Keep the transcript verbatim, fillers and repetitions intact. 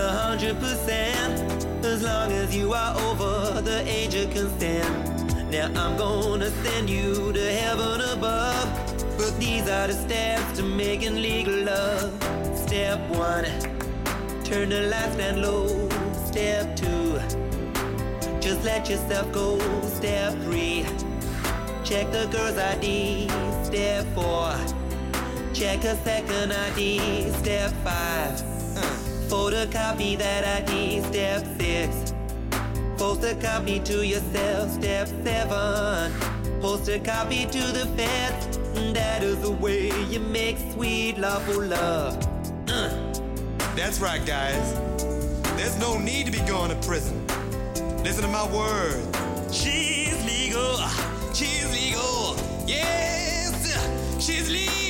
a hundred percent, as long as you are over the age of consent. Now I'm gonna send you to heaven above, but these are the steps to making legal love. Step one, turn the lights down low. Step two, just let yourself go. Step three, check the girl's I D. Step four, check a second I D. Step five, uh, photocopy that I D. Step six, post a copy to yourself. Step seven, post a copy to the feds. That is the way you make sweet lawful love. uh. That's right, guys. There's no need to be going to prison. Listen to my word. She's legal. She's legal. Yes, she's legal.